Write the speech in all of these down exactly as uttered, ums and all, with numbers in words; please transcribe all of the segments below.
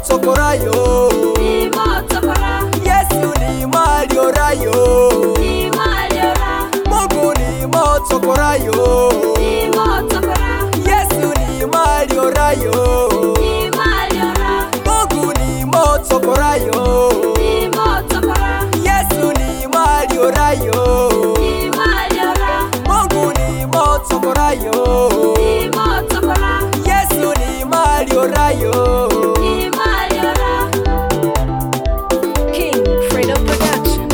tokorayo Ni mo tokora Yesu ni maliorayo Ni maliora Mungu ni mo tokorayo Ni mo tokora Yesu ni maliorayo Ni maliora Mungu ni mo tokorayo Ni mo tokora Yesu ni maliorayo Ni maliora Mungu ni mo tokorayo Ni mo tokora Yesu ni maliorayo Ni maliora King Freedom Production.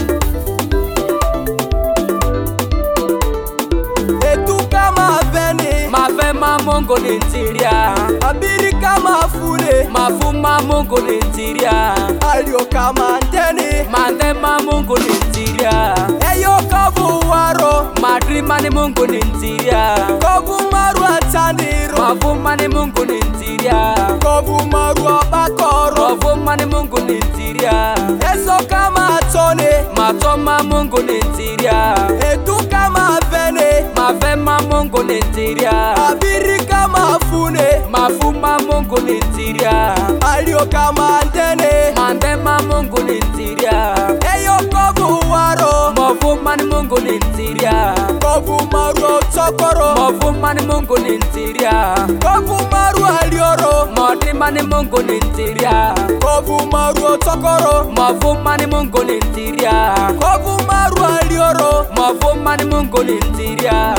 Etuka maveni Mavema Mungu ni ntiria Abiri kama fure Mavuma Mungu ni ntiria Alio kama ndeni Mandema Mungu ni ntiria Eyo kovu waro Madrima ni Mungu ni ntiria Kovu maru atandiro Mavuma ni Mungu ni ntiria Kovu maru abakoro Mavuma ni Mungu ni ntiria Eso kama tone Matoma Mungu ni ntiria Etuka maveni Mavema Mungu ni ntiria Abiri kama fune Mavuma Mungu ni ntiria Alio kama ndeni Mandema Mungu ni ntiria Eyo kovu waro Mavuma ni Mungu ni ntiria Kovu maru tokoro Mavuma ni Mungu ni ntiria Kovu maru alioro Madrima ni Mungu ni ntiria Kovu maru tokoro Mavuma ni Mungu ni ntiria Kovu maru alioro Mavuma ni Mungu ni ntiria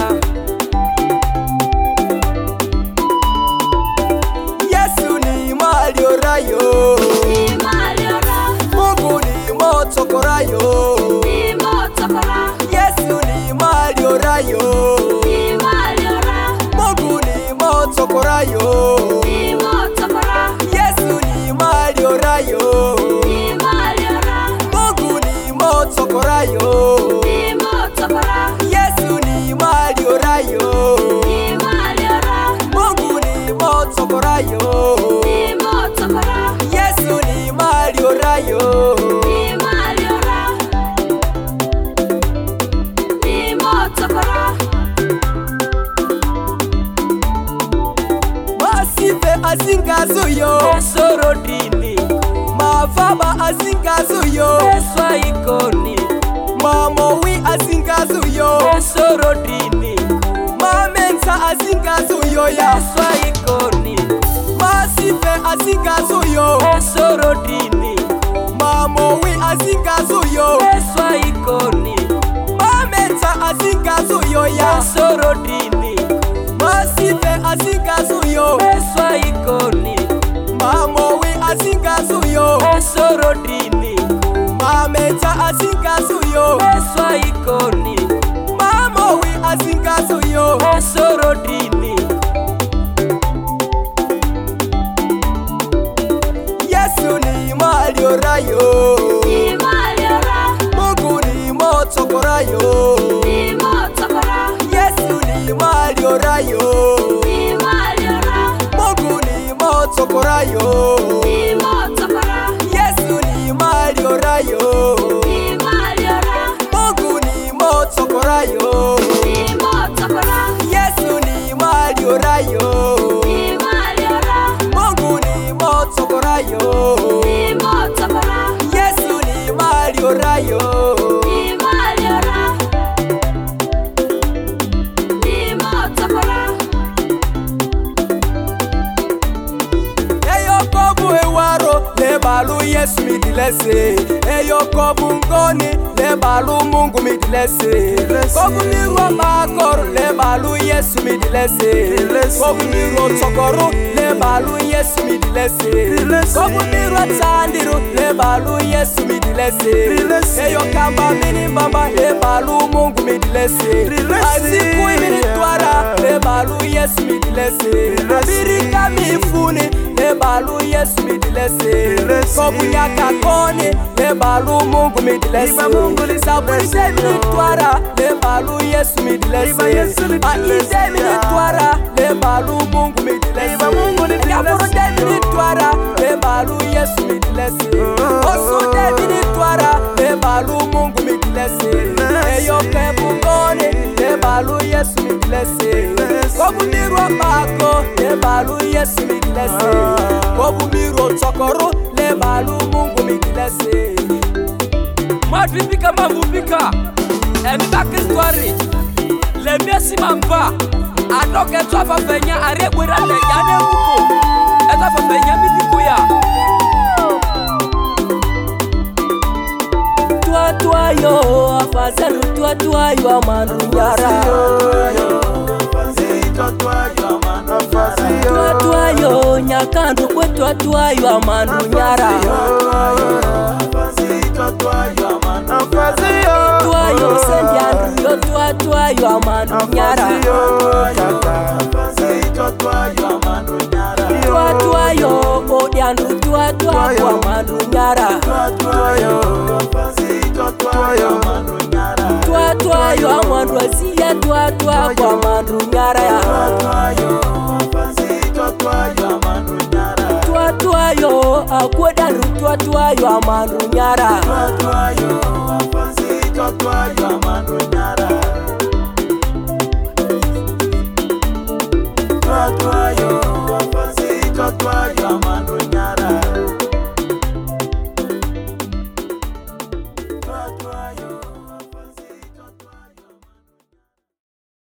Yesu ni maliorayo Ni maliora Mungu ni mo tokorayo Ni mo tokora Yesu ni maliorayo Ni maliora Mungu ni mo tokorayo Ni mo tokora Yesu ni maliorayo Ni maliora Mungu ni mo tokorayo Ni mo tokora Yesu ni maliorayo Ni maliora Mungu ni mo tokorayo Ni mo tokora Yesu ni maliorayo Ni maliora Ni mo tokora Masive asingazuyo Esoro dini Mavaba asingazuyo Eswa ikoni Mamowi asingazuyo Esoro dini Mamensa asingazuyo ya Eswa ikoni Masive asingazuyo Esoro dini Mamowi asingazuyo Eswa ikoni Mamensa asingazuyo ya Esoro dini Masive asingazuyo Eswa ikoni Mamowi asingazuyo Esoro dini Mamensa asingazuyo Eswa ikoni Mamowi asingazuyo Esoro dini Yesu ni maliorayo Ni maliora Mungu ni mo tokorayo Ni mo tokora Yesu ni maliorayo Ni maliora Mungu ni mo tokorayo Ni mo tokora Yesu ni maliorayo Ni maliora Mungu ni mo tokorayo Ni mo tokora Yesu ni maliorayo Ni maliora Mungu ni mo tokorayo Ni mo tokora Yesu ni maliorayo Ni maliora Ni mo tokora Eyo kobu ewaro le balu Yesu midilese Eyo kobu ngoni le balu Mungu midilese Kobu miro bakoro le balu Yesu midilese Kobu miro tokoro le balu Yesu midilese Kobu miro tandiro le balu Yesu midilese Eyo kamba mini baba le balu Mungu midilese Aziku mini twara le balu Yesu midilese Abirika mifuni le balu Yesu midilese Kobu nyaka koni le balu Mungu midilese Saburi de mini twara le balu Yesu midilese Aide mini twara le balu Mungu midilese Yafuru de mini twara le balu Yesu midilese Osu de mini twara le balu Mungu midilese Eyo kebu ngoni le balu Yesu midilese Kobu mirwa bako le balu Yesu midilese Kobu mirwa tokoro midilese. Madripika mambupika. Emi bakistori. Lemiesi mamba. Adoke tu afafenya arebwera le yane muko. Eta afafenya midikuya. Tua tua yo afazeru tua tua yo amandunyara. Tua tua yo nyakandu kwe tua tua yo amandunyara. Tua yo sendiandu yo tua tua yo amandunyara. Tua tua yo odiandu tua tua yo amandunyara. Tua tua yo amandu asiya tua tua kwa amandunyara ya. Tua tua yo akwedandu tua tua yo amandunyara. Tua tua yo